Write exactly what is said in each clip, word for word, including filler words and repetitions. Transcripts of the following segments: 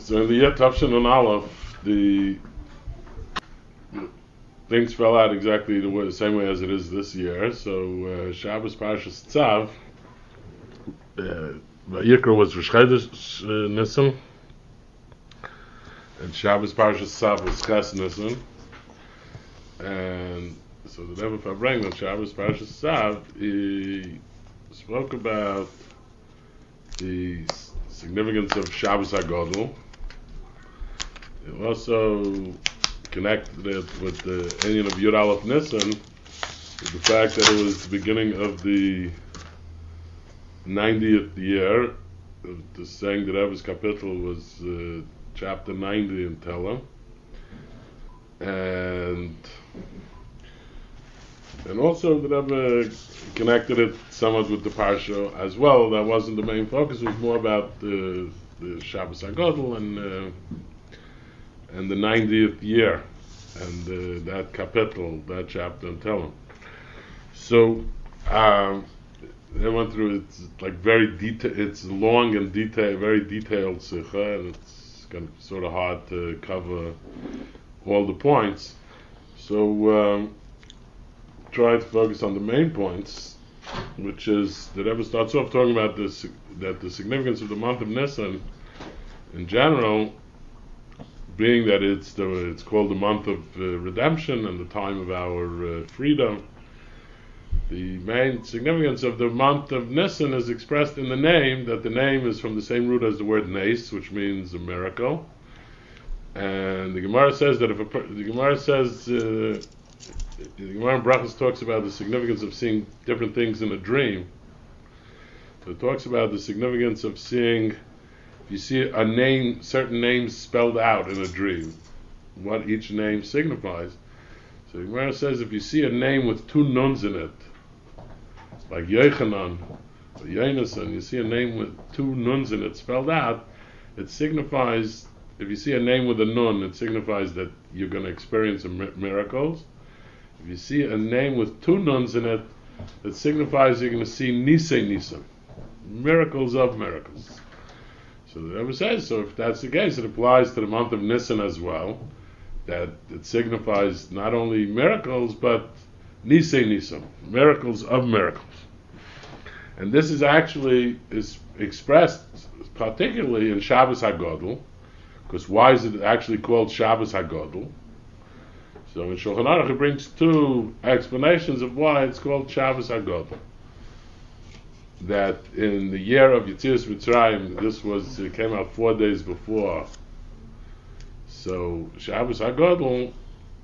So in the year Tavshin and Aleph, the things fell out exactly the, way, the same way as it is this year. So uh, Shabbos Parashas Tzav, uh, Yikra was Rosh Chodesh uh, Nisan, and Shabbos Parashas Tzav was Ches Nisan. And so the Rebbe Farbrengen on Shabbos Parashas Tzav, he spoke about the significance of Shabbos HaGodel. He also connected it with the Inyan of Yud Aleph Nisan, with the fact that it was the beginning of the ninetieth year. The saying that Rebbe's Kapitel was uh, chapter ninety in Tehillim, and and also the Rebbe connected it somewhat with the Parsha as well. That wasn't the main focus; it was more about the, the Shabbos HaGodel and uh, and the ninetieth year, and uh, that kapitel, that chapter in Tehillim. So um, they went through it. It's like very detailed. It's long and detailed, very detailed sikha, and it's kind of sort of hard to cover all the points. So um, try to focus on the main points, which is the Rebbe starts off talking about this, that the significance of the month of Nisan in general, being that it's the, it's called the month of uh, redemption and the time of our uh, freedom. The main significance of the month of Nisan is expressed in the name, that the name is from the same root as the word nes, which means a miracle. And the Gemara says that if a, the Gemara says uh, the Gemara in Brachos talks about the significance of seeing different things in a dream. So it talks about the significance of seeing, you see a name, certain names spelled out in a dream, what each name signifies. So the Gemara says if you see a name with two nuns in it, like Yochanan or Yonasan, you see a name with two nuns in it spelled out, it signifies, if you see a name with a nun, it signifies that you're going to experience miracles. If you see a name with two nuns in it, it signifies you're going to see Nisei Nisan, miracles of miracles. So the Rebbe says, so if that's the case, it applies to the month of Nisan as well, that it signifies not only miracles, but Nisei Nisan, miracles of miracles. And this is actually is expressed particularly in Shabbos HaGodel, because why is it actually called Shabbos HaGodel? So in Shulchan Aruch it brings two explanations of why it's called Shabbos HaGodel. That in the year of Yetzias Mitzrayim, this was it came out four days before. So Shabbos HaGodel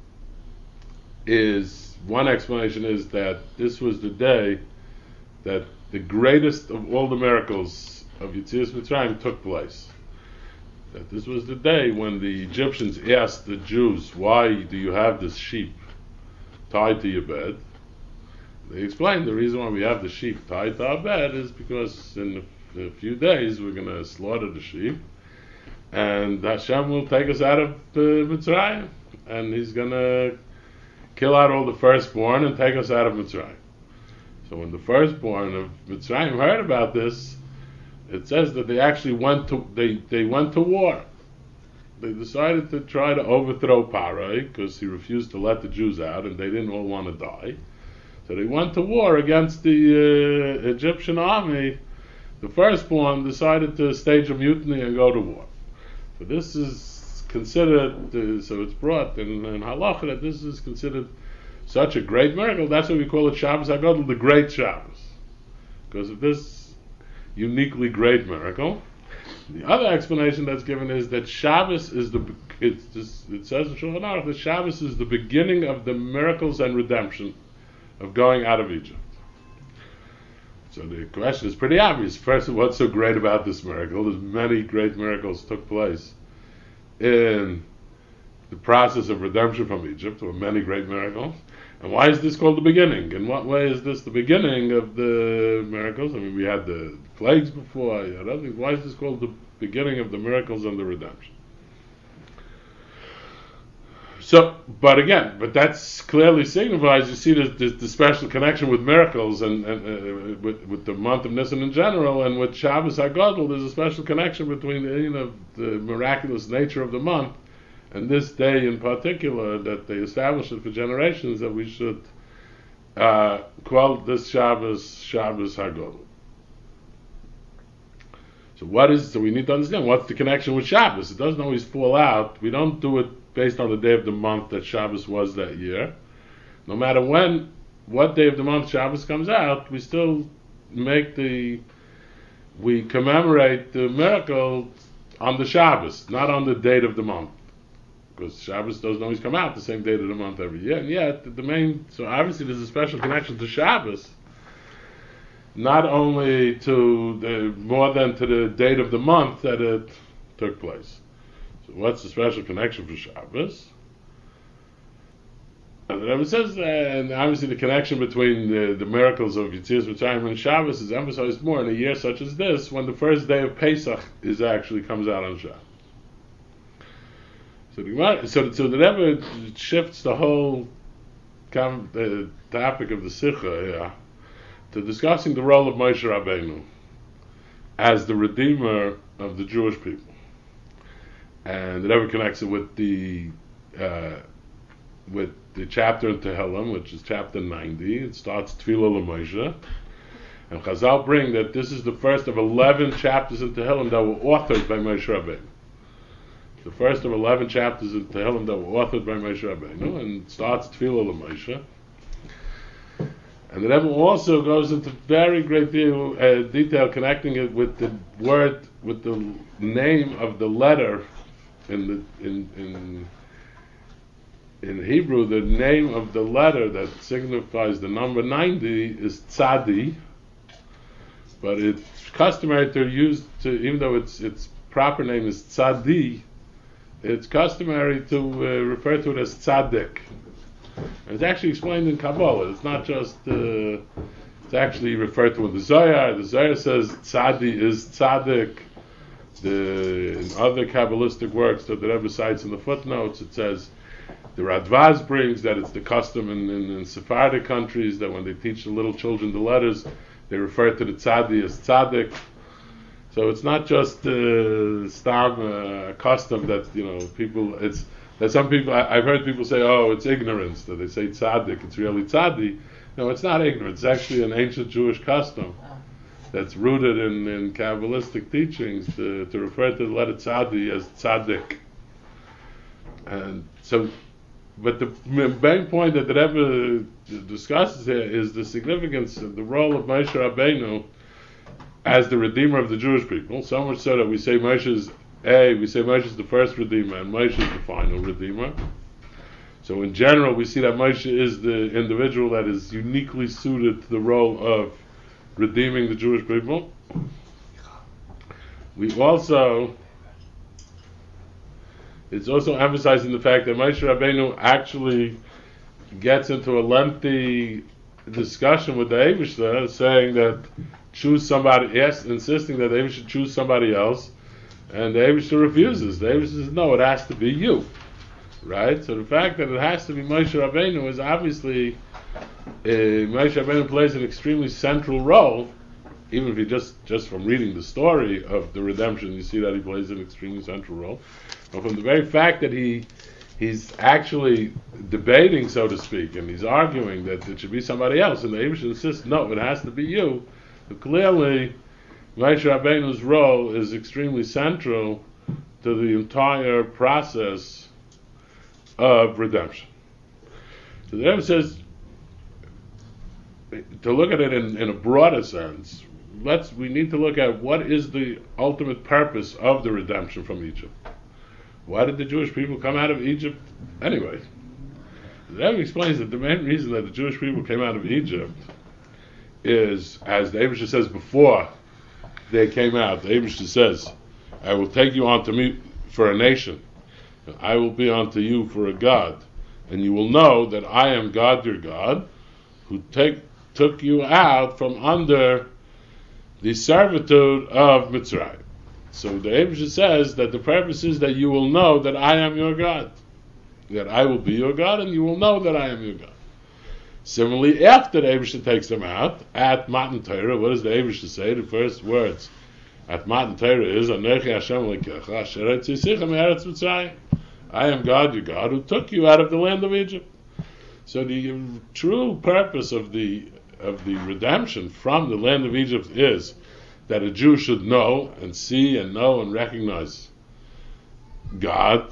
is, one explanation is that this was the day that the greatest of all the miracles of Yetzias Mitzrayim took place. That this was the day when the Egyptians asked the Jews, why do you have this sheep tied to your bed? They explained the reason why we have the sheep tied to our bed is because in a, in a few days we're going to slaughter the sheep, and Hashem will take us out of uh, Mitzrayim, and He's going to kill out all the firstborn and take us out of Mitzrayim. So when the firstborn of Mitzrayim heard about this, it says that they actually went to they, they went to war. They decided to try to overthrow Parai because he refused to let the Jews out, and they didn't all want to die. So they went to war against the uh, Egyptian army. The firstborn decided to stage a mutiny and go to war. So this is considered, uh, so it's brought in, in Halacha that this is considered such a great miracle. That's why we call it Shabbos HaGodel, the Great Shabbos, because of this uniquely great miracle. The other explanation that's given is that Shabbos is the, it's just, it says in Shulchan Aruch that Shabbos is the beginning of the miracles and redemption of going out of Egypt. So the question is pretty obvious. First, what's so great about this miracle? There's many great miracles took place in the process of redemption from Egypt. There were many great miracles. And why is this called the beginning? In what way is this the beginning of the miracles? I mean, we had the plagues before. You had other things. Why is this called the beginning of the miracles and the redemption? So, but again, but that's clearly signifies. You see the, the, the special connection with miracles and, and uh, with, with the month of Nisan in general, and with Shabbos HaGadol. There's a special connection between the, you know, the miraculous nature of the month and this day in particular, that they established it for generations, that we should uh, call this Shabbos Shabbos HaGadol. So what is? So we need to understand what's the connection with Shabbos. It doesn't always fall out. We don't do it based on the day of the month that Shabbos was that year. No matter when, what day of the month Shabbos comes out, we still make the, we commemorate the miracle on the Shabbos, not on the date of the month. Because Shabbos doesn't always come out the same date of the month every year. And yet, the main, so obviously there's a special connection to Shabbos, not only to the, more than to the date of the month that it took place. So what's the special connection for Shabbos? And the Rebbe says, uh, and obviously the connection between the, the miracles of Yetzias Mitzrayim and Shabbos is emphasized more in a year such as this, when the first day of Pesach is actually comes out on Shabbos. So the, so, so the Rebbe shifts the whole com, the topic of the Sikha yeah, to discussing the role of Moshe Rabbeinu as the Redeemer of the Jewish people. And it ever connects it with the uh, with the chapter in Tehillim, which is chapter ninety. It starts Tefillah LaMoshe, and Chazal bring that this is the first of eleven chapters in Tehillim that were authored by Moshe Rabbeinu. The first of eleven chapters in Tehillim that were authored by Moshe Rabbeinu, and it starts Tefillah LaMoshe. And the Rebbe also goes into very great deal, uh, detail connecting it with the word, with the name of the letter. In the in in in Hebrew, the name of the letter that signifies the number ninety is tzadi, but it's customary to use to, even though its its proper name is tzadi, it's customary to uh, refer to it as tzaddik. And it's actually explained in Kabbalah. It's not just uh, it's actually referred to in the Zohar. The Zohar says tzadi is tzaddik. The, in other Kabbalistic works that the Rebbe cites in the footnotes, it says the Radvaz brings that it's the custom in, in, in Sephardic countries that when they teach the little children the letters, they refer to the tzadi as tzaddik. So it's not just uh, stam uh, custom that, you know, people, it's that some people, I, I've heard people say, oh, it's ignorance, that they say tzaddik, it's really tzadi. No, it's not ignorance, it's actually an ancient Jewish custom that's rooted in, in Kabbalistic teachings to, to refer to the letter tzadi as tzaddik. And so, but the main point that the Rebbe discusses here is the significance of the role of Moshe Rabbeinu as the Redeemer of the Jewish people. So much so that we say Moshe is A, we say Moshe is the first Redeemer and Moshe is the final Redeemer. So in general, we see that Moshe is the individual that is uniquely suited to the role of redeeming the Jewish people. We also, it's also emphasizing the fact that Moshe Rabbeinu actually gets into a lengthy discussion with the Eibishter, saying that choose somebody, yes, insisting that the Eibishter should choose somebody else, and the Eibishter refuses. The Eibishter says, no, it has to be you. Right? So the fact that it has to be Moshe Rabbeinu is obviously Uh, Moshe Rabbeinu plays an extremely central role, even if you just, just from reading the story of the redemption, you see that he plays an extremely central role. But from the very fact that he he's actually debating, so to speak, and he's arguing that it should be somebody else, and the Eibishter insists, no, it has to be you. But clearly, Moshe Rabbeinu's role is extremely central to the entire process of redemption. So the Rebbe says, to look at it in, in a broader sense, let's we need to look at what is the ultimate purpose of the redemption from Egypt. Why did the Jewish people come out of Egypt anyway? The Rebbe explains that the main reason that the Jewish people came out of Egypt is, as the Eibishter says before they came out, the Eibishter says, I will take you unto me for a nation, and I will be unto you for a God, and you will know that I am God your God, who take took you out from under the servitude of Mitzrayim. So the Eibishter says that the purpose is that you will know that I am your God. that I will be your God, and you will know that I am your God. Similarly, after the Eibishter takes them out, at Matan Torah, what does the Eibishter say? The first words at Matan Torah is, Anochi Hashem Elokecha, Asher Hotzisecha me'eretz Mitzrayim. I am God, your God, who took you out of the land of Egypt. So the true purpose of the of the redemption from the land of Egypt is that a Jew should know and see and know and recognize God,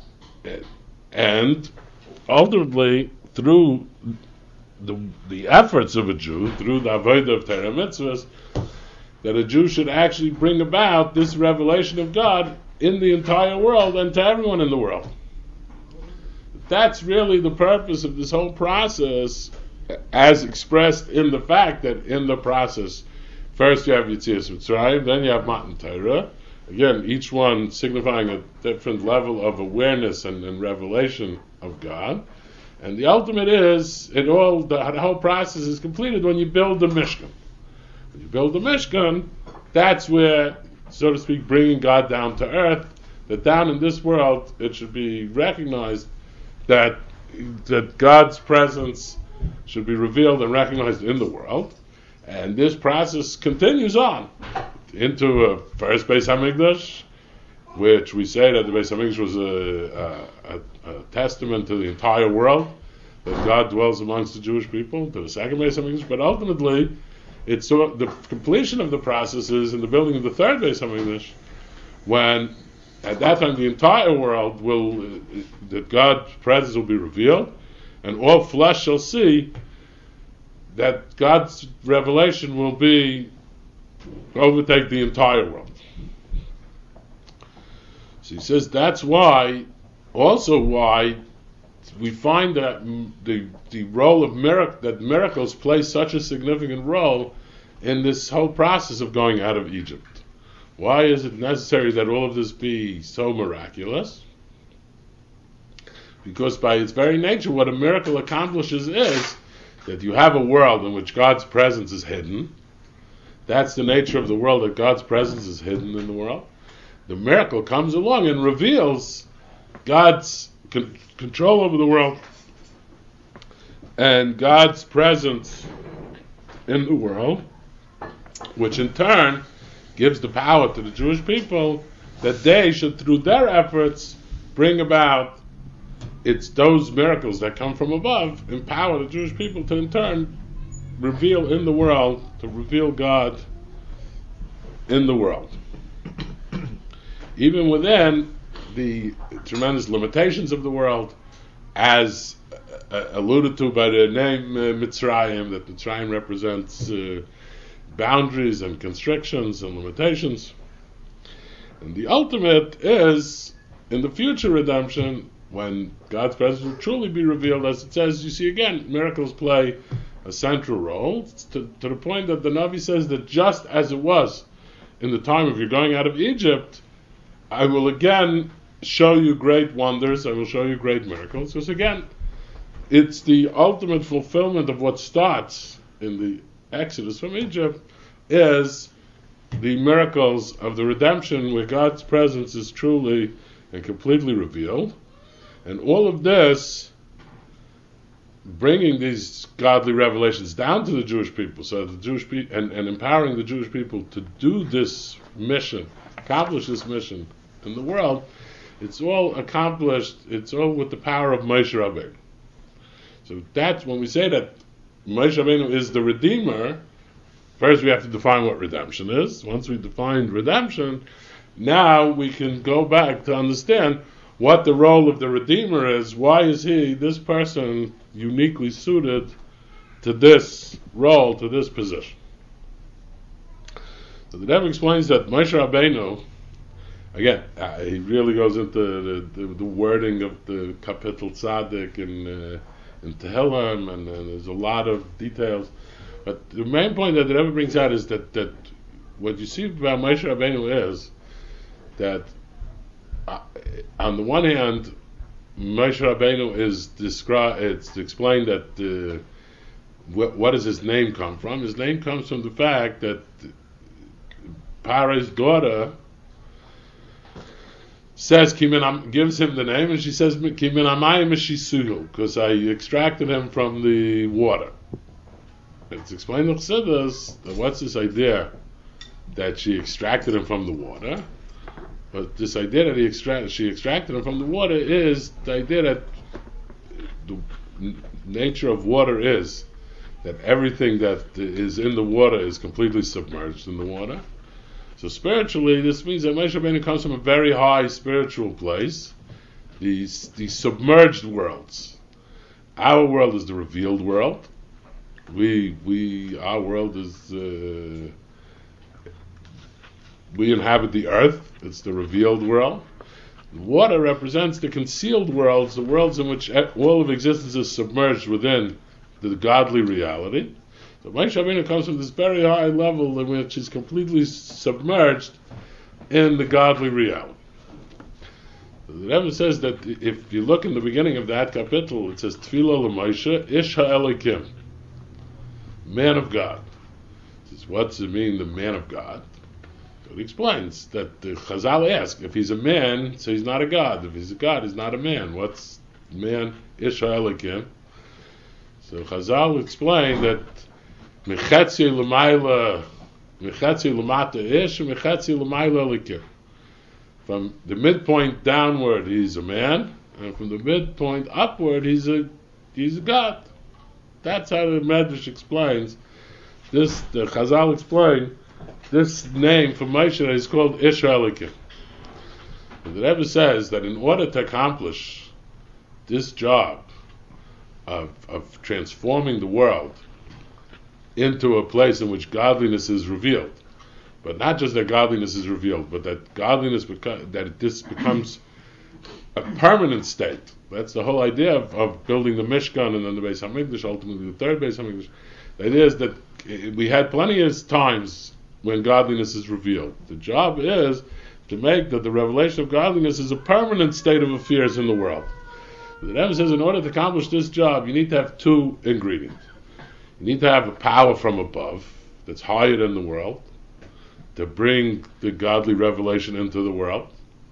and ultimately through the the efforts of a Jew, through the avodah of Torah mitzvahs, that a Jew should actually bring about this revelation of God in the entire world and to everyone in the world. That's really the purpose of this whole process, as expressed in the fact that in the process, first you have Yetzias Mitzrayim, then you have Matan Torah. Again, each one signifying a different level of awareness and, and revelation of God. And the ultimate is, it all the, the whole process is completed when you build the Mishkan. When you build the Mishkan, that's where, so to speak, bringing God down to earth, that down in this world it should be recognized that that God's presence should be revealed and recognized in the world. And this process continues on into a first Beis HaMikdash, which we say that the Beis HaMikdash was a, a, a, a testament to the entire world, that God dwells amongst the Jewish people, to the second Beis HaMikdash, but ultimately it's so, the completion of the process is in the building of the third Beis HaMikdash, when at that time the entire world will, uh, that God's presence will be revealed, and all flesh shall see that God's revelation will be overtake the entire world. So he says that's why, also why we find that the the role of miracle, that miracles play such a significant role in this whole process of going out of Egypt. Why is it necessary that all of this be so miraculous? Because by its very nature, what a miracle accomplishes is that you have a world in which God's presence is hidden. That's the nature of the world, that God's presence is hidden in the world. The miracle comes along and reveals God's con- control over the world and God's presence in the world, which in turn gives the power to the Jewish people that they should, through their efforts, bring about it's those miracles that come from above, empower the Jewish people to in turn reveal in the world, to reveal God in the world. Even within the tremendous limitations of the world, as uh, alluded to by the name uh, Mitzrayim, that Mitzrayim represents uh, boundaries and constrictions and limitations. And the ultimate is, in the future redemption, when God's presence will truly be revealed, as it says, you see again, miracles play a central role, to, to the point that the Navi says that just as it was in the time of your going out of Egypt, I will again show you great wonders, I will show you great miracles, because again, it's the ultimate fulfillment of what starts in the Exodus from Egypt, is the miracles of the redemption where God's presence is truly and completely revealed. And all of this, bringing these godly revelations down to the Jewish people, so the Jewish people, and, and empowering the Jewish people to do this mission, accomplish this mission in the world, it's all accomplished, it's all with the power of Moshe Rabbeinu. So that's when we say that Moshe Rabbeinu is the Redeemer. First we have to define what redemption is. Once we define redemption, now we can go back to understand what the role of the Redeemer is. Why is he, this person, uniquely suited to this role, to this position? So the Rebbe explains that Moshe Rabbeinu, again, uh, he really goes into the, the, the wording of the Kapitel Tzaddik in, uh, in Tehillim, and, and there's a lot of details. But the main point that the Rebbe brings out is that, that what you see about Moshe Rabbeinu is that Uh, on the one hand, Moshe Rabbeinu is described. It's explained that uh, wh- what does his name come from? His name comes from the fact that Paro's daughter says Kimin, gives him the name, and she says Kimin Amayim Shisuhu, because I extracted him from the water. It's explained in Chassidus that what's this idea that she extracted him from the water? But this idea that he extract, she extracted him from the water is the idea that the nature of water is that everything that is in the water is completely submerged in the water. So spiritually, this means that Moshe Rabbeinu comes from a very high spiritual place, these these submerged worlds. Our world is the revealed world. We we our world is uh, we inhabit the earth. It's the revealed world. The water represents the concealed worlds, the worlds in which all of existence is submerged within the godly reality. So Moshe Rabbeinu comes from this very high level in which he's completely submerged in the godly reality. So the Rebbe says that if you look in the beginning of that capital, it says Tefillah l'Moshe Ish HaElokim, man of God. It says, what does it mean, the man of God? So it explains that the Chazal ask, if he's a man, so he's not a God. If he's a God, he's not a man. What's man? Ish HaElokim. So Chazal explained that Mechetzi l'mayla, Mechetzi l'mata ish, Mechetzi l'mayla elikim. From the midpoint downward, he's a man, and from the midpoint upward, he's a he's a God. That's how the Medrash explains this. The Chazal explain this name for Moshe is called Ish HaElokim. The Rebbe says that in order to accomplish this job of of transforming the world into a place in which godliness is revealed, but not just that godliness is revealed, but that godliness beca- that this becomes a permanent state. That's the whole idea of, of building the Mishkan and then the Beis Hamikdash, ultimately the third Beis Hamikdash. The idea is that we had plenty of times when godliness is revealed. The job is to make that the revelation of godliness is a permanent state of affairs in the world. The Rebbe says in order to accomplish this job, you need to have two ingredients. You need to have a power from above that's higher than the world to bring the godly revelation into the world.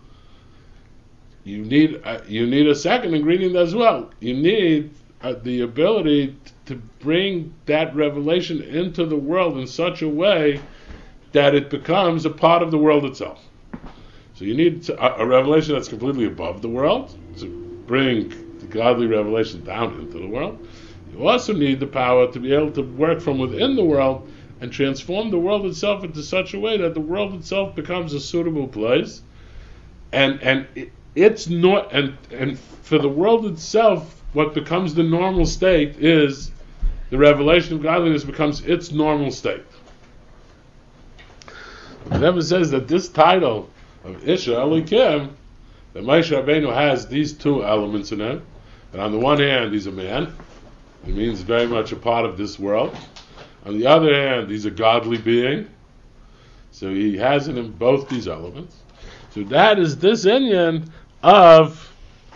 You need uh, you need a second ingredient as well. You need uh, the ability t- to bring that revelation into the world in such a way that it becomes a part of the world itself. So you need to, a, a revelation that's completely above the world to bring the godly revelation down into the world. You also need the power to be able to work from within the world and transform the world itself into such a way that the world itself becomes a suitable place, and and it, it's not and and for the world itself, what becomes the normal state is the revelation of godliness becomes its normal state. The Rebbe says that this title of Ish HaElokim, that Moshe Rabbeinu has these two elements in him, and on the one hand he's a man. It means very much a part of this world. On the other hand, he's a godly being. So he has in him both these elements. So that is this inyan of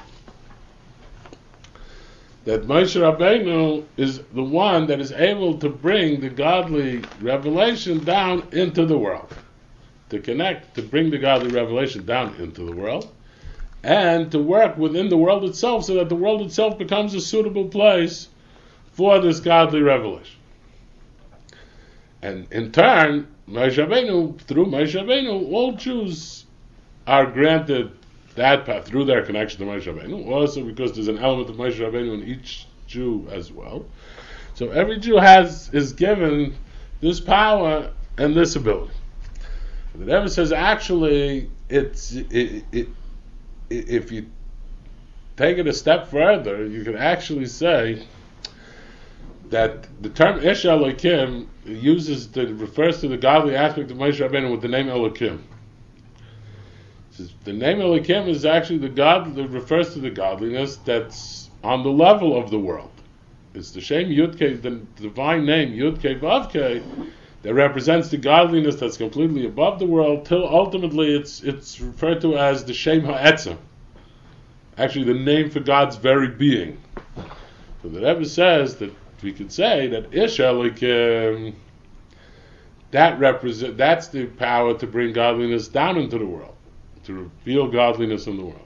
that Moshe Rabbeinu is the one that is able to bring the godly revelation down into the world. To connect, to bring the godly revelation down into the world. And to work within the world itself so that the world itself becomes a suitable place for this godly revelation. And in turn, Moshe Rabbeinu, through Moshe Rabbeinu, all Jews are granted that path through their connection to Moshe Rabbeinu, also because there's an element of Moshe Rabbeinu in each Jew as well. So every Jew has is given this power and this ability. The Rebbe says actually, it's it, it, it, if you take it a step further, you can actually say that the term Ish HaElokim uses the, refers to the godly aspect of Moshe Rabbeinu with the name Elokim. The name Elokim is actually the God that refers to the godliness that's on the level of the world. It's the Shem Yudke, the divine name Yudke Vavke, that represents the godliness that's completely above the world, till ultimately it's it's referred to as the Shem Ha'etzem, actually the name for God's very being. So the Rebbe says that we could say that Ish HaElokim, that represent that's the power to bring godliness down into the world. to reveal godliness in the world.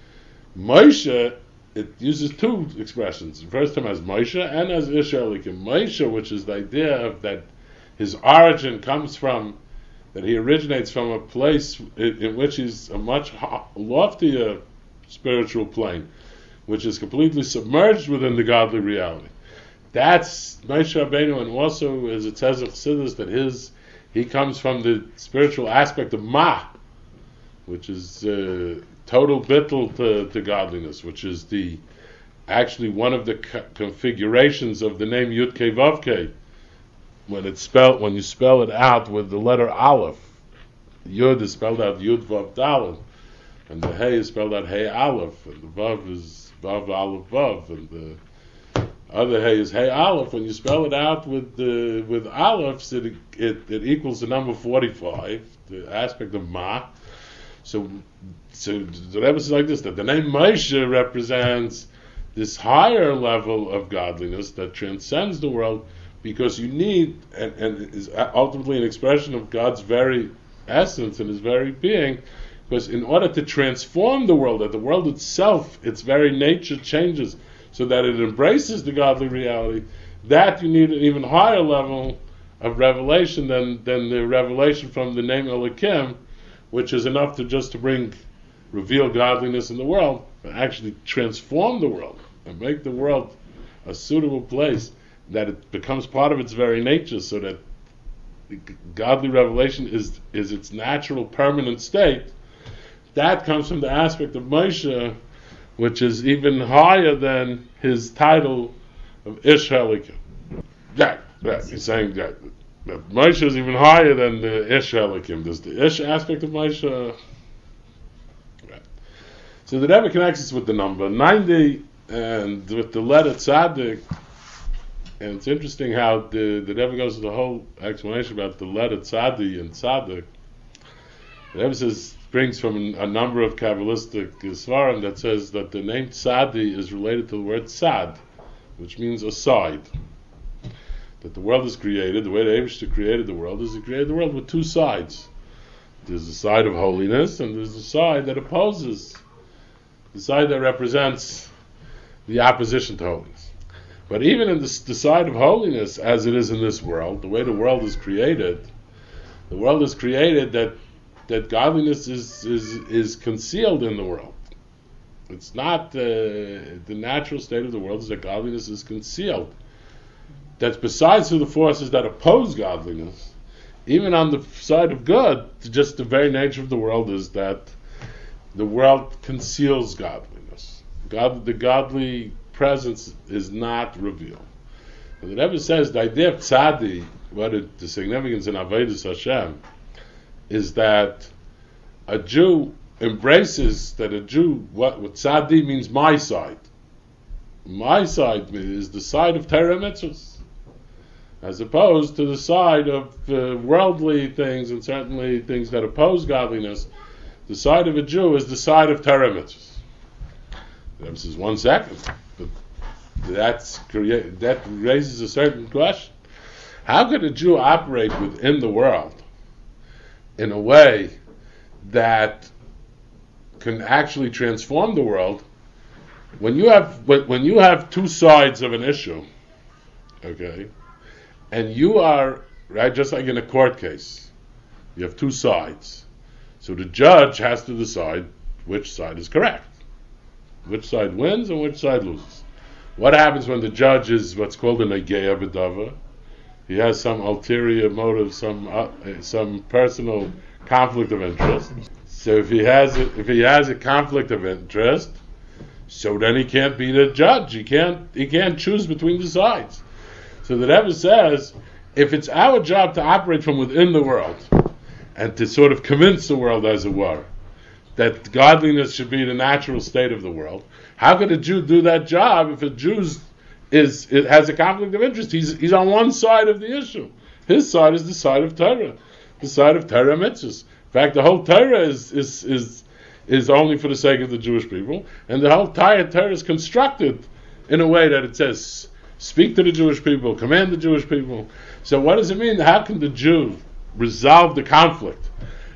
Moshe, it uses two expressions. The first time as Moshe and as Ish Elikim. Moshe, which is the idea of that his origin comes from, that he originates from a place in, in which he's a much loftier spiritual plane, which is completely submerged within the godly reality. That's Moshe Rabbeinu, and also, as it says in Chassidus, that his he comes from the spiritual aspect of Ma, which is uh, total bittul to, to godliness, which is the actually one of the co- configurations of the name Yud Kei Vav Kei. When it's spelled, when you spell it out with the letter Aleph, Yud is spelled out Yud Vav Daled, and the Hey is spelled out Hey Aleph, and the Vav is Vav Aleph Vav, and the other Hey is Hey Aleph. When you spell it out with the with Alephs, it, it it equals the number forty-five, the aspect of Ma. So, so the Rebbe says like this: that the name Moshe represents this higher level of godliness that transcends the world, because you need, and, and is ultimately an expression of God's very essence and His very being. Because in order to transform the world, that the world itself, its very nature changes, so that it embraces the godly reality, that you need an even higher level of revelation than, than the revelation from the name Elokim, which is enough to just to bring, reveal godliness in the world, but actually transform the world and make the world a suitable place, that it becomes part of its very nature, so that godly revelation is is its natural permanent state. That comes from the aspect of Moshe, which is even higher than his title of Ish Elikim. Yeah, yeah, he's saying that, that Moshe is even higher than the Ish Elikim. There's the Ish aspect of Moshe. Right. So the Rebbe connects us with the number ninety and with the letter Tzaddik. And it's interesting how the, the Rebbe goes to the whole explanation about the letter Tzadi and Tzaddik. The Rebbe says, brings from a number of Kabbalistic Svarim that says that the name Tzadi is related to the word Tzad, which means a side. That the world is created, the way the Eibishter created the world is he created the world with two sides. There's the side of holiness, and there's the side that opposes, the side that represents the opposition to holiness. But even in this, the side of holiness, as it is in this world, the way the world is created, the world is created that that godliness is, is is concealed in the world. It's not uh, the natural state of the world is that godliness is concealed. That's besides to the forces that oppose godliness. Even on the side of good, just the very nature of the world is that the world conceals godliness. God, the godly presence is not revealed. And the Rebbe says the idea of tzadi, what it, the significance in Avodas Hashem, is that a Jew embraces that a Jew, what, what tzadi means my side. My side is the side of Torah mitzvahs, as opposed to the side of uh, worldly things and certainly things that oppose godliness. The side of a Jew is the side of Torah mitzvahs. That says one second, but that's create, that raises a certain question. How could a Jew operate within the world in a way that can actually transform the world when you have when you have two sides of an issue, okay, and you are right just like in a court case, you have two sides, so the judge has to decide which side is correct, which side wins and which side loses. What happens when the judge is what's called an ageya b'dava? He has some ulterior motive, some uh, some personal conflict of interest. So if he has a, if he has a conflict of interest, so then he can't be the judge. He can't he can't choose between the sides. So the Rebbe says, if it's our job to operate from within the world and to sort of convince the world, as it were, that godliness should be the natural state of the world, how could a Jew do that job if a Jew is it has a conflict of interest? He's he's on one side of the issue. His side is the side of Torah, the side of Torah mitzvahs. In fact, the whole Torah is is is is only for the sake of the Jewish people, and the whole entire Torah is constructed in a way that it says, speak to the Jewish people, command the Jewish people. So what does it mean? How can the Jew resolve the conflict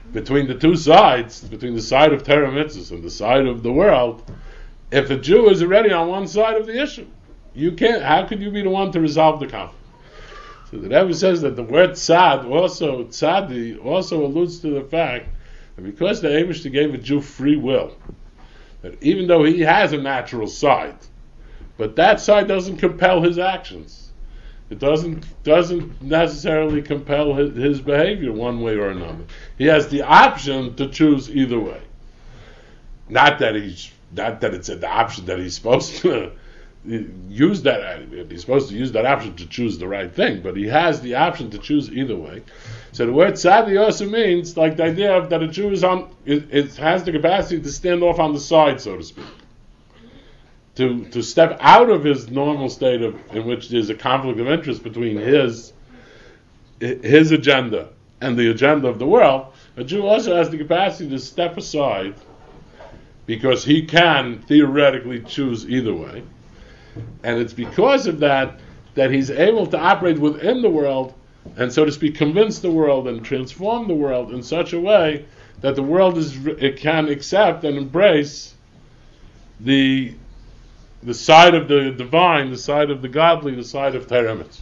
between the two sides, between the side of Torah mitzvahs and the side of the world, if a Jew is already on one side of the issue, you can't. How could you be the one to resolve the conflict? So the Rebbe says that the word tzad also tzadi also alludes to the fact that because the Eibishter gave a Jew free will, that even though he has a natural side, but that side doesn't compel his actions. It doesn't doesn't necessarily compel his, his behavior one way or another. He has the option to choose either way. Not that he's not that it's an option that he's supposed to use that. He's supposed to use that option to choose the right thing, but he has the option to choose either way. So the word tzadi also means like the idea of that a Jew is on it, it has the capacity to stand off on the side, so to speak. To to step out of his normal state of in which there's a conflict of interest between his his agenda and the agenda of the world, a Jew also has the capacity to step aside because he can theoretically choose either way. And it's because of that that he's able to operate within the world and, so to speak, convince the world and transform the world in such a way that the world is it can accept and embrace the the side of the divine, the side of the godly, the side of Torah mitzvahs.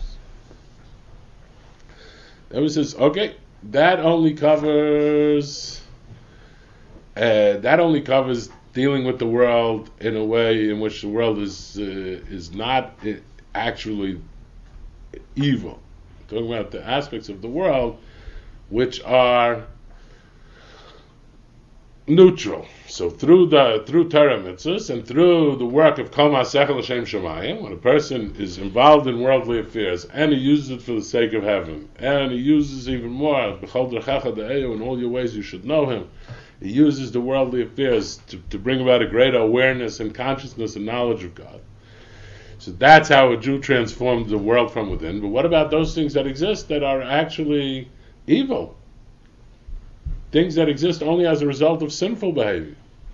Then he says, okay, that only covers uh, that only covers dealing with the world in a way in which the world is uh, is not actually evil. We're talking about the aspects of the world which are neutral. So through the through Torah mitzvahs and through the work of Kol Ma'asechel L'Shem Shamayim, when a person is involved in worldly affairs and he uses it for the sake of heaven, and he uses even more B'chol D'rechecha De'ehu, in all your ways you should know him. He uses the worldly affairs to, to bring about a greater awareness and consciousness and knowledge of God. So that's how a Jew transforms the world from within. But what about those things that exist that are actually evil? Things that exist only as a result of sinful behavior.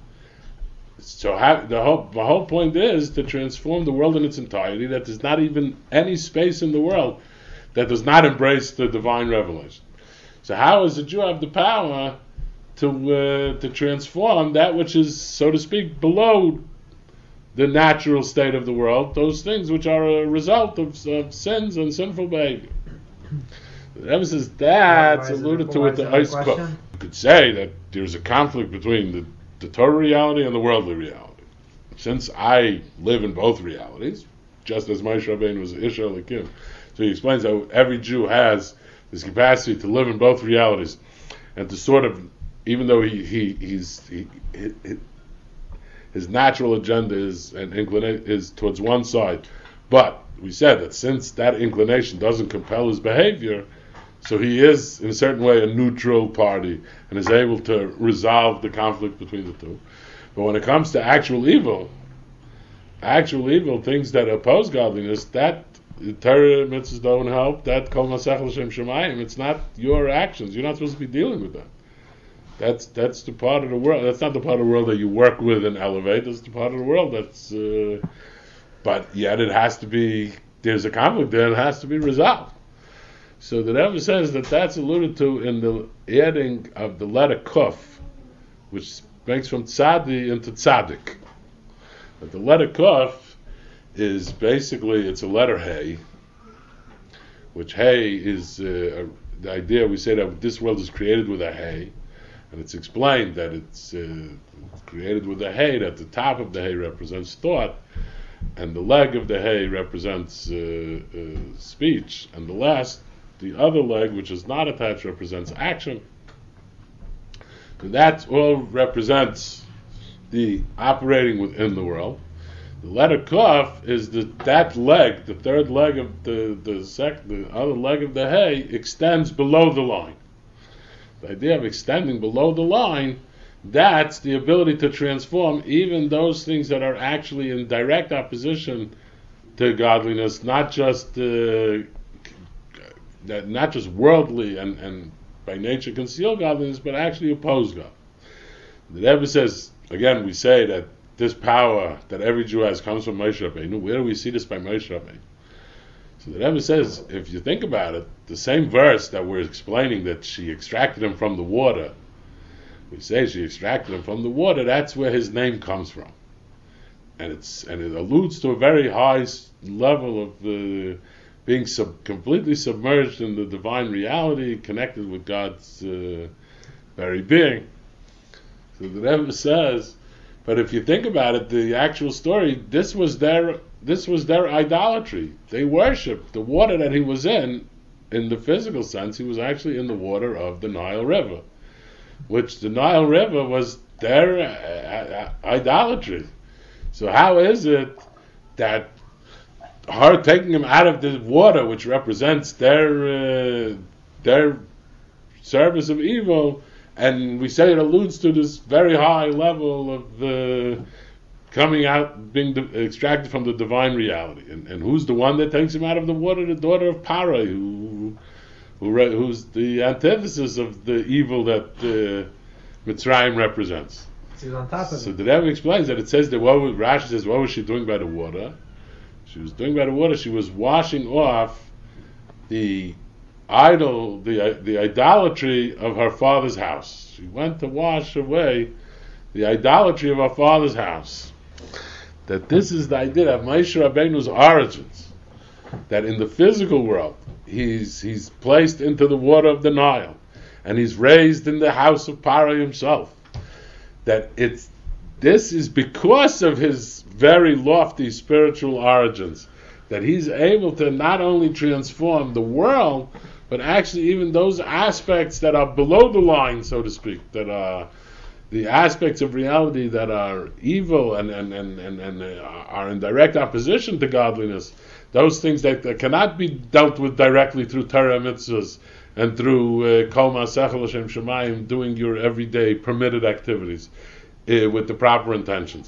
So how, the whole the whole point is to transform the world in its entirety, that there's not even any space in the world that does not embrace the divine revelation. So how does a Jew have the power to uh, to transform that which is, so to speak, below the natural state of the world, those things which are a result of, of sins and sinful behavior? The Rebbe says that's alluded to with the ice cup. You could say that there's a conflict between the, the Torah reality and the worldly reality. Since I live in both realities, just as Moshe Rabbeinu was Ish Elokim, so he explains how every Jew has this capacity to live in both realities and to sort of, even though he, he he's he, he, he, his natural agenda is and inclination is towards one side, but we said that since that inclination doesn't compel his behavior, so he is in a certain way a neutral party and is able to resolve the conflict between the two. But when it comes to actual evil, actual evil, things that oppose godliness, that Torah mitzvahs don't help. That Kol Ma'asechel L'Shem Shamayim, it's not your actions. You're not supposed to be dealing with that. That's that's the part of the world. That's not the part of the world that you work with and elevate. That's the part of the world that's. Uh, but yet it has to be. There's a conflict there. It has to be resolved. So the Rebbe says that that's alluded to in the adding of the letter Kuf, which makes from tzadi into tzadik. But the letter Kuf is basically it's a letter Hey, which Hey is uh, the idea. We say that this world is created with a Hey. And it's explained that it's uh, created with a Hey, that the top of the Hey represents thought, and the leg of the Hey represents uh, uh, speech, and the last, the other leg, which is not attached, represents action. And that all represents the operating within the world. The letter Kuf is the that leg, the third leg of the the sec, the other leg of the Hey extends below the line. The idea of extending below the line, that's the ability to transform even those things that are actually in direct opposition to godliness, not just uh, that, not just worldly and, and by nature conceal godliness, but actually oppose God. The Rebbe says, again, we say that this power that every Jew has comes from Moshe Rabbeinu. Where do we see this by Moshe Rabbeinu? So the Rebbe says, if you think about it, the same verse that we're explaining that she extracted him from the water we say she extracted him from the water, that's where his name comes from. And it's and it alludes to a very high level of uh, being sub- completely submerged in the divine reality, connected with God's uh, very being. So the Rebbe says, but if you think about it, the actual story, this was their this was their idolatry. They worshipped the water that he was in. In the physical sense, he was actually in the water of the Nile River, which the Nile River was their uh, uh, idolatry. So how is it that her taking him out of the water, which represents their uh, their service of evil, and we say it alludes to this very high level of uh, coming out, being de- extracted from the divine reality. And, and who's the one that takes him out of the water? The daughter of Parai, who, who re- who's the antithesis of the evil that uh, Mitzrayim represents. She's on top of so it. the Rebbe explains that it says that what was, Rashi says, what was she doing by the water? She was doing by the water, she was washing off the idol, the the idolatry of her father's house. She went to wash away the idolatry of her father's house. That this is the idea of Moshe Rabbeinu's origins. That in the physical world, he's he's placed into the water of the Nile, and he's raised in the house of Paro himself. That it's this is because of his very lofty spiritual origins that he's able to not only transform the world, but actually even those aspects that are below the line, so to speak, that are the aspects of reality that are evil and and, and, and, and uh, are in direct opposition to godliness, those things that, that cannot be dealt with directly through Torah mitzvahs and through Kol Ma'asech L'Shem Shemayim, doing your everyday permitted activities uh, with the proper intentions.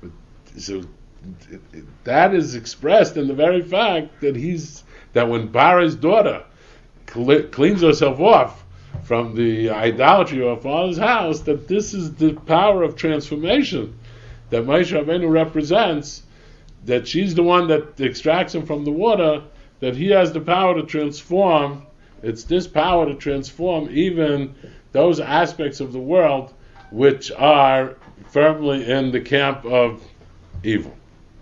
So it, it, that is expressed in the very fact that he's that when Barai's daughter cl- cleans herself off from the idolatry of her father's house, that this is the power of transformation that Moshe Rabbeinu represents, that she's the one that extracts him from the water, that he has the power to transform. It's this power to transform even those aspects of the world which are firmly in the camp of evil.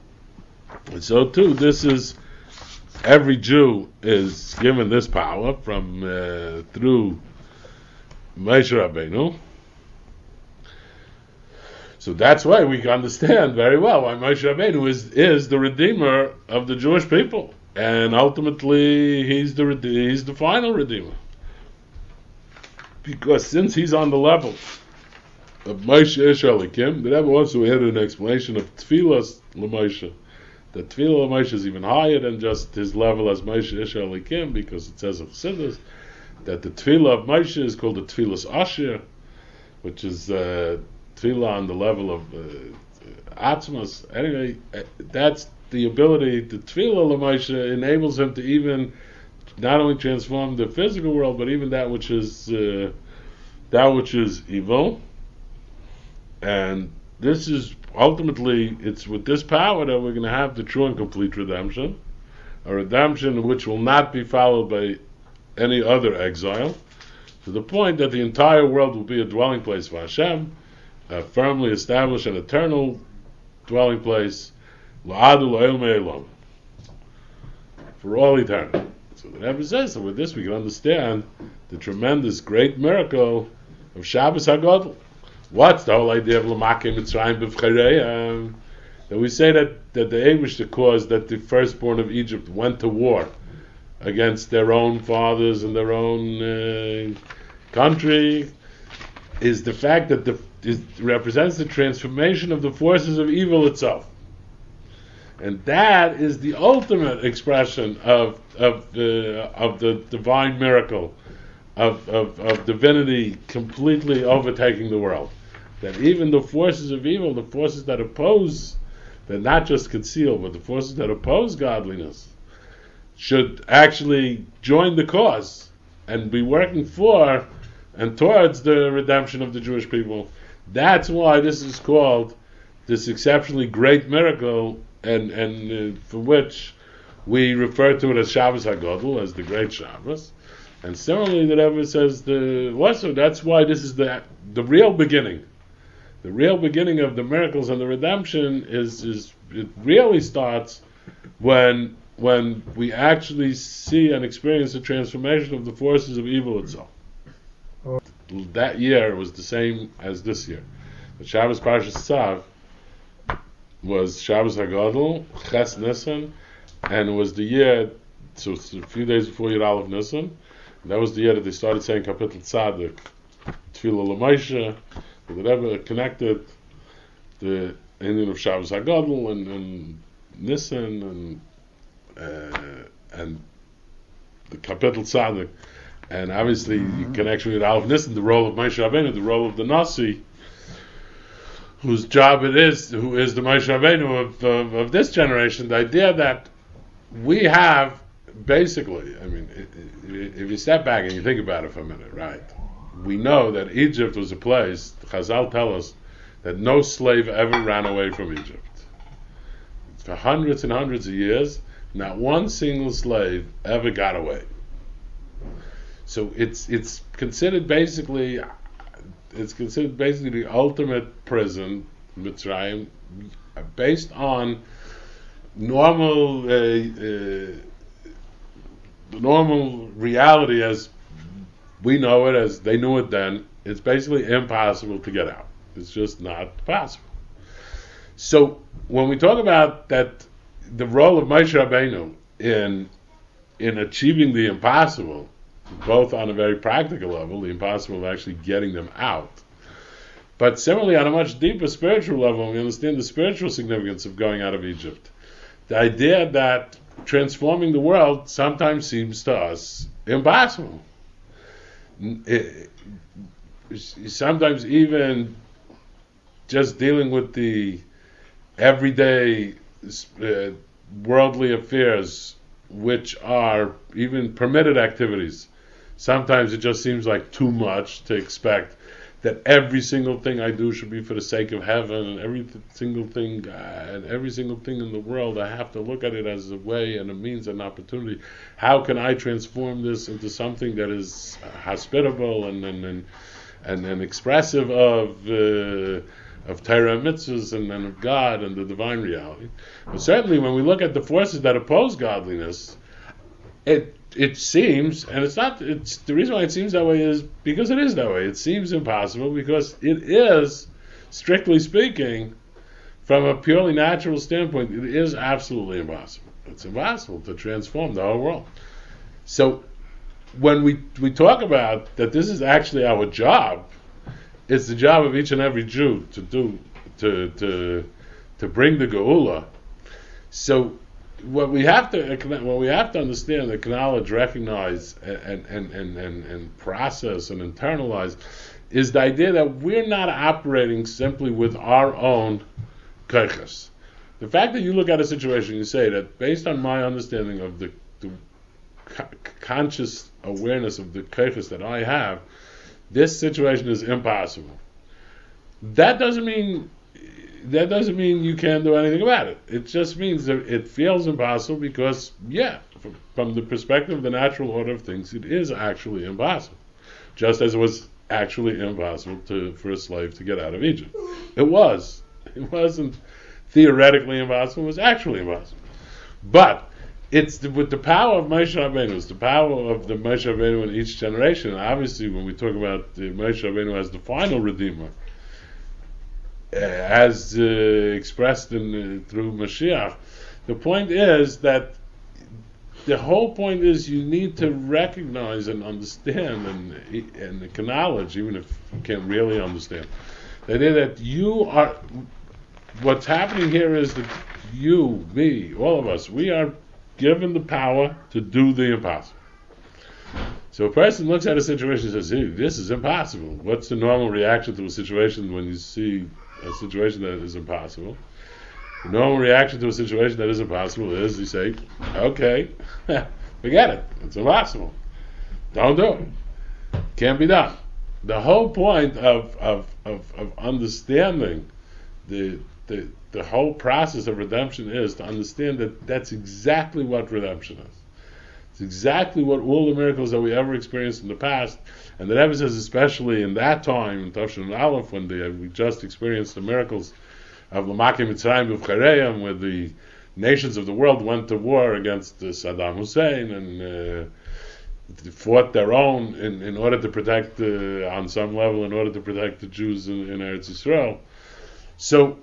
And so too, this is, every Jew is given this power from uh, through Moshe Rabbeinu. So that's why we understand very well why Moshe Rabbeinu is, is the Redeemer of the Jewish people. And ultimately, he's the he's the final Redeemer. Because since he's on the level of Moshe Ish Elikim, the Rebbe also had an explanation of Tfilas L'Moshe. The Tfilah L'Moshe is even higher than just his level as Moshe Ish Elikim, because it says of Chassidus that the Tfilah of Moshe is called the Tfilas Asher, which is uh, Tfilah on the level of uh, Atzmas. Anyway, that's the ability, the Tfilah L'Moshe enables him to even not only transform the physical world, but even that which is uh, that which is evil. And this is ultimately, it's with this power that we're going to have the true and complete redemption, a redemption which will not be followed by any other exile, to the point that the entire world will be a dwelling place for Hashem, a firmly established and eternal dwelling place, la'adu la'il me'elam, for all eternity. So the Rebbe says, so with this we can understand the tremendous, great miracle of Shabbos HaGadol. What's the whole idea of L'makei Mitzrayim b'vchereim? That we say that, that the Eibishter caused that the firstborn of Egypt went to war against their own fathers and their own uh, country, is the fact that the is, represents the transformation of the forces of evil itself. And that is the ultimate expression of of the of the divine miracle of, of, of divinity completely overtaking the world. That even the forces of evil, the forces that oppose, that not just conceal, but the forces that oppose godliness, should actually join the cause and be working for and towards the redemption of the Jewish people. That's why this is called this exceptionally great miracle, and and uh, for which we refer to it as Shabbos HaGadol, as the great Shabbos. And similarly, the Rebbe says the also that's why this is the the real beginning. The real beginning of the miracles and the redemption is is it really starts when when we actually see and experience the transformation of the forces of evil itself. That year was the same as this year. The Shabbos Parshas Tzav was Shabbos HaGadol, Ches Nisan, and it was the year, so it's a few days before Yud Aleph Nisan. That was the year that they started saying Kapitel Tzadik, Tefillah L'Moshe. The Rebbe connected the ending of Shabbos HaGadol and, and Nisan and uh, and the Kapitel Tzadik, and obviously in connection with Aleph Nisan, the role of Moshe Rabbeinu, the role of the Nasi, whose job it is, who is the Moshe Rabbeinu of, of, of this generation. The idea that we have basically, I mean, if you step back and you think about it for a minute, right? We know that Egypt was a place, Chazal tell us, that no slave ever ran away from Egypt. For hundreds and hundreds of years, not one single slave ever got away. So it's it's considered basically, it's considered basically the ultimate prison, Mitzrayim, based on normal, uh, uh, the normal reality as we know it, as they knew it then. It's basically impossible to get out. It's just not possible. So when we talk about that, the role of Moshe Rabbeinu in in achieving the impossible, both on a very practical level, the impossible of actually getting them out, but similarly on a much deeper spiritual level, we understand the spiritual significance of going out of Egypt. The idea that transforming the world sometimes seems to us impossible. It, sometimes even just dealing with the everyday uh, worldly affairs, which are even permitted activities, sometimes it just seems like too much to expect that every single thing I do should be for the sake of heaven, and every th- single thing uh, and every single thing in the world I have to look at it as a way and a means and opportunity. How can I transform this into something that is uh, hospitable and and and, and, and expressive of uh, of Torah and mitzvahs and, and of God and the divine reality? But certainly when we look at the forces that oppose godliness, it it seems, and it's not, it's the reason why it seems that way is because it is that way. It seems impossible because it is, strictly speaking, from a purely natural standpoint, it is absolutely impossible. It's impossible to transform the whole world. So when we we talk about that this is actually our job, it's the job of each and every Jew to do, to to to bring the Geula. So what we have to what we have to understand, acknowledge, recognize, and and, and, and, and process and internalize is the idea that we're not operating simply with our own keiches. The fact that you look at a situation, you say that based on my understanding of the, the co- conscious awareness of the keiches that I have, this situation is impossible. That doesn't mean That doesn't mean you can't do anything about it. It just means that it feels impossible because, yeah, from, from the perspective of the natural order of things, it is actually impossible. Just as it was actually impossible to for a slave to get out of Egypt. It was. It wasn't theoretically impossible, it was actually impossible. But it's the, with the power of Moshe Rabbeinu, it's the power of the Moshe Rabbeinu in each generation. And obviously, when we talk about the Moshe Rabbeinu as the final Redeemer, Uh, as uh, expressed in, uh, through Mashiach, the point is that the whole point is you need to recognize and understand and, and acknowledge, even if you can't really understand, the idea that you are, what's happening here is that you, me, all of us, we are given the power to do the impossible. So a person looks at a situation and says, hey, this is impossible. What's the normal reaction to a situation when you see a situation that is impossible? The normal reaction to a situation that is impossible is you say, okay, forget it. It's impossible. Don't do it. Can't be done. The whole point of of, of, of understanding the, the the whole process of redemption is to understand that that's exactly what redemption is. It's It's exactly what all the miracles that we ever experienced in the past, and the Rebbe says especially in that time, in Tafshin Aleph, when they, we just experienced the miracles of Lamakim Mitzrayim of Chareim, where the nations of the world went to war against uh, Saddam Hussein and uh, fought their own in, in order to protect, uh, on some level, in order to protect the Jews in, in Eretz Yisrael. So,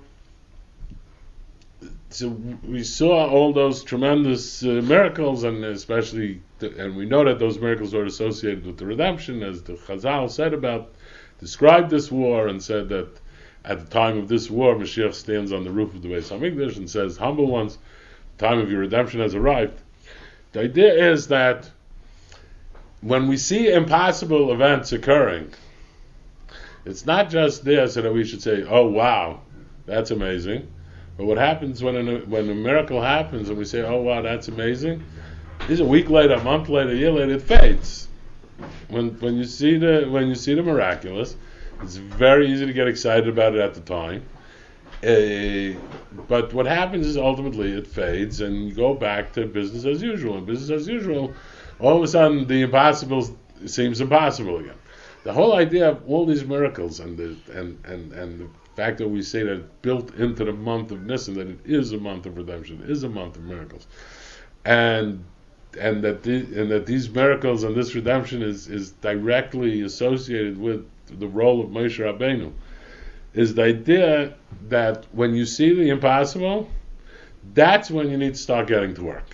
so we saw all those tremendous uh, miracles, and especially, the, and we know that those miracles were associated with the redemption, as the Chazal said about, described this war and said that at the time of this war, Mashiach stands on the roof of the Beis Hamikdash and says, "Humble ones, the time of your redemption has arrived." The idea is that when we see impossible events occurring, it's not just there so that we should say, "Oh wow, that's amazing." But what happens when a, when a miracle happens and we say, "Oh wow, that's amazing," is a week later, a month later, a year later, it fades. When when you see the when you see the miraculous, it's very easy to get excited about it at the time. Uh, but what happens is ultimately it fades and you go back to business as usual. And business as usual, all of a sudden the impossible seems impossible again. The whole idea of all these miracles and the and, and, and the fact that we say that it's built into the month of Nisan, that it is a month of redemption, it is a month of miracles. And and that the, and that these miracles and this redemption is, is directly associated with the role of Moshe Rabbeinu, is the idea that when you see the impossible, that's when you need to start getting to work.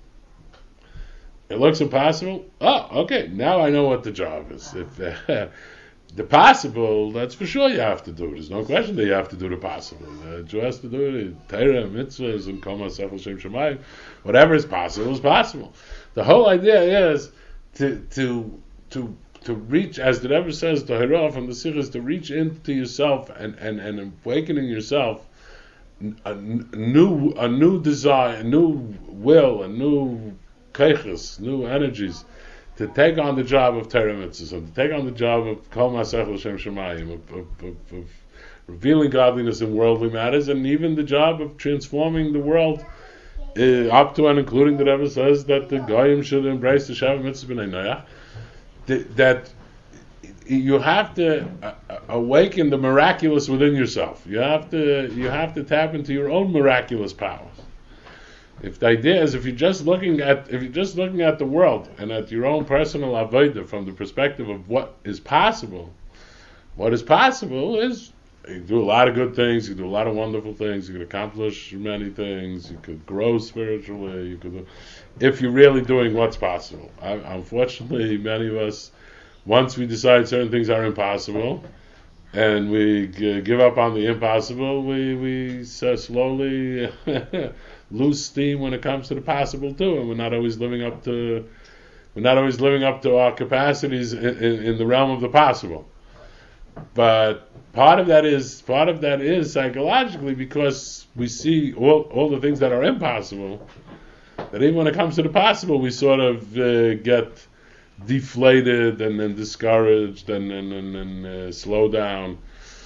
It looks impossible. Oh, okay, now I know what the job is. If uh, the possible, that's for sure you have to do. There's no question that you have to do the possible. The Jew has to do it. Torah, mitzvahs, and kol masechel shem shemayim. Whatever is possible is possible. The whole idea is to to to to reach, as the Rebbe says, the Hira from the Sikh, is to reach into yourself and, and, and awakening yourself a, a new a new desire, a new will, a new keiches, new energies, to take on the job of Torah mitzvahs, and to take on the job of kol masechel shem shemayim, of, of, of, of revealing godliness in worldly matters, and even the job of transforming the world uh, up to and including the Rebbe says that the Goyim should embrace the Shabbat mitzvah b'nei Noach. That you have to uh, awaken the miraculous within yourself. You have to you have to tap into your own miraculous powers. If the idea is, if you're just looking at if you're just looking at the world and at your own personal avodah from the perspective of what is possible, what is possible is you do a lot of good things, you do a lot of wonderful things, you can accomplish many things, you could grow spiritually, you could do, if you're really doing what's possible. I, unfortunately, many of us, once we decide certain things are impossible, and we g- give up on the impossible, we we so slowly lose steam when it comes to the possible too, and we're not always living up to we're not always living up to our capacities in, in, in the realm of the possible. But part of that is part of that is psychologically, because we see all all the things that are impossible, that even when it comes to the possible, we sort of uh, get deflated and then discouraged and and, and, and uh, slow down.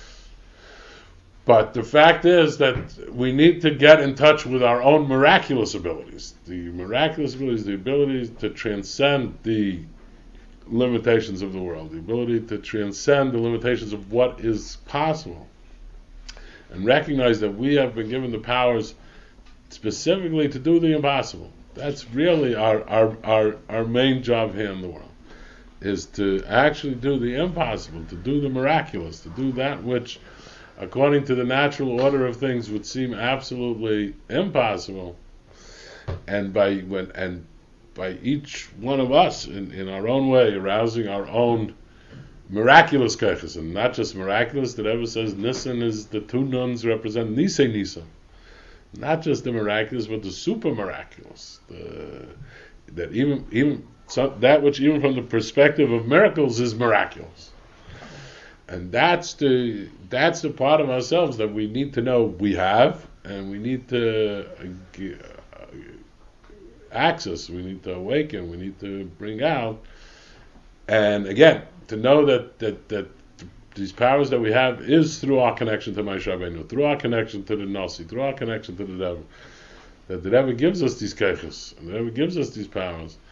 But the fact is that we need to get in touch with our own miraculous abilities. The miraculous abilities, the ability to transcend the limitations of the world, the ability to transcend the limitations of what is possible, and recognize that we have been given the powers specifically to do the impossible. That's really our our, our, our main job here in the world, is to actually do the impossible, to do the miraculous, to do that which, according to the natural order of things, would seem absolutely impossible. And by when and by each one of us, in, in our own way, arousing our own miraculous keiches, and not just miraculous. The Rebbe says Nisan is, the two nuns represent Nisei Nisan, not just the miraculous, but the super miraculous. The, that even even so, that which even from the perspective of miracles is miraculous, and that's the that's the part of ourselves that we need to know we have, and we need to Uh, access, we need to awaken, we need to bring out. And again, to know that that, that these powers that we have is through our connection to Moshe Rabbeinu, through our connection to the Nasi, through our connection to the Rebbe. That the Rebbe gives us these keiches, and the Rebbe gives us these powers.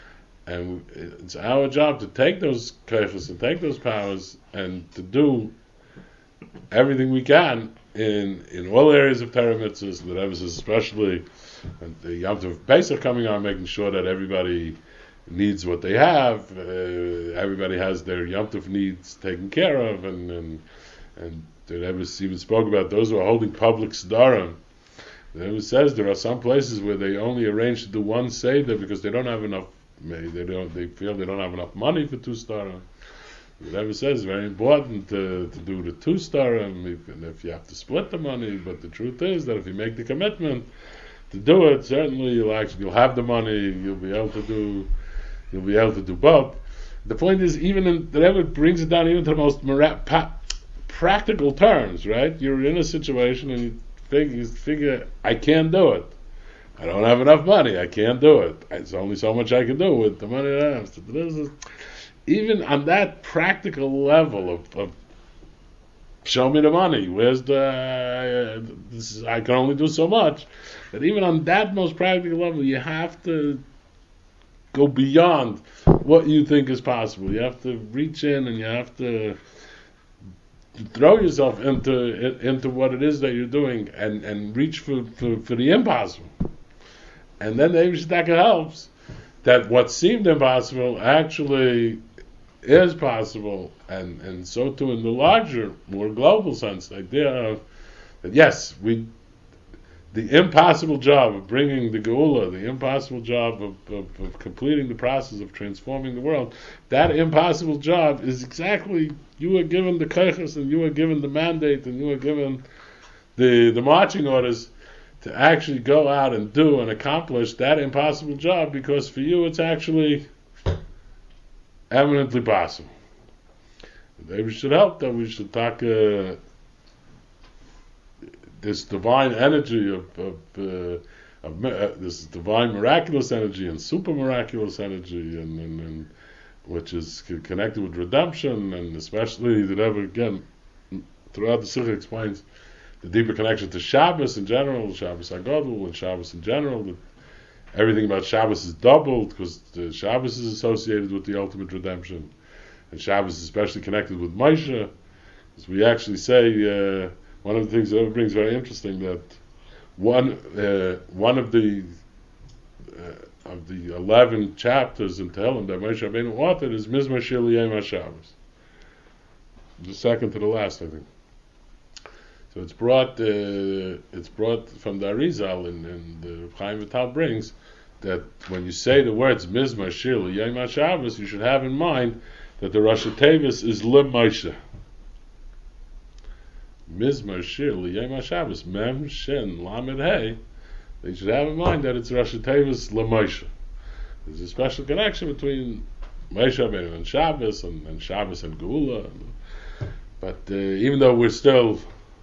and it's our job to take those kaichos and take those powers and to do everything we can in in all areas of Torah mitzvahs, the Rebbe says especially, and the Yom Tov Pesach coming on, making sure that everybody needs what they have, uh, everybody has their Yom Tov needs taken care of, and and, and the Rebbe even spoke about those who are holding public sedarim. The Rebbe says there are some places where they only arrange to do one seder because they don't have enough, they don't, they feel they don't have enough money for two sedarim. The Rebbe says it's very important to, to do the two sedarim, and if you have to split the money, but the truth is that if you make the commitment to do it, certainly you'll actually you'll have the money, you'll be able to do you'll be able to do both. The point is, even in, the Rebbe brings it down even to the most mara- pa- practical terms, right? You're in a situation and you figure, you figure, I can't do it. I don't have enough money. I can't do it. It's only so much I can do with the money that I have. So this is, even on that practical level of, of show me the money, where's the uh, this is, I can only do so much, that even on that most practical level you have to go beyond what you think is possible. You have to reach in and you have to throw yourself into into what it is that you're doing and, and reach for, for, for the impossible. And then the Eibush Taka helps that what seemed impossible actually is possible, and, and so too in the larger, more global sense, the idea of that yes, we the impossible job of bringing the Geula, the impossible job of, of, of completing the process of transforming the world, that impossible job is exactly, you are given the kaichos and you are given the mandate and you are given the the marching orders to actually go out and do and accomplish that impossible job, because for you it's actually eminently possible. Maybe we should help that we should talk uh, this divine energy of, of, uh, of uh, this divine miraculous energy and super miraculous energy, and, and, and which is c- connected with redemption, and especially the Rebbe again throughout the Sikha explains the deeper connection to Shabbos in general, Shabbos HaGadol, and Shabbos in general. That everything about Shabbos is doubled because the Shabbos is associated with the ultimate redemption, and Shabbos is especially connected with Moshe. As we actually say, uh, one of the things that brings very interesting that one uh, one of the uh, of the eleven chapters in Tehillim that Moshe Rabbeinu authored is Mizmor Shir L'Yom HaShabbos, the second to the last, I think. So it's brought uh, it's brought from the Arizal, and, and the Chaim Vital brings that when you say the words Mizmor Shir L'Yom HaShabbos, you should have in mind that the Rosh Tevis is Le Moshe. Mizmor Shir L'Yom HaShabbos, Mem Shin Lamed Hey. They should have in mind that it's Rosh Tevis Le Moshe. There's a special connection between Moshe Rabbeinu and Shabbos, and, and Shabbos and Geula. But uh, even though we're still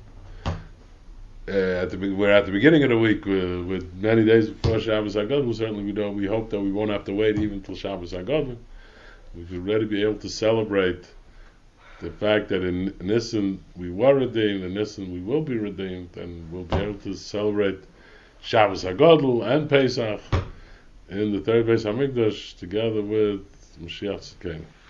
Uh, at the we're at the beginning of the week with, with many days before Shabbos HaGadol, certainly we don't. We hope that we won't have to wait even till Shabbos HaGadol. We should already be able to celebrate the fact that in Nisan we were redeemed, in Nisan we will be redeemed, and we'll be able to celebrate Shabbos HaGadol and Pesach in the third Beis Hamikdash together with Mashiach Tzidkenu.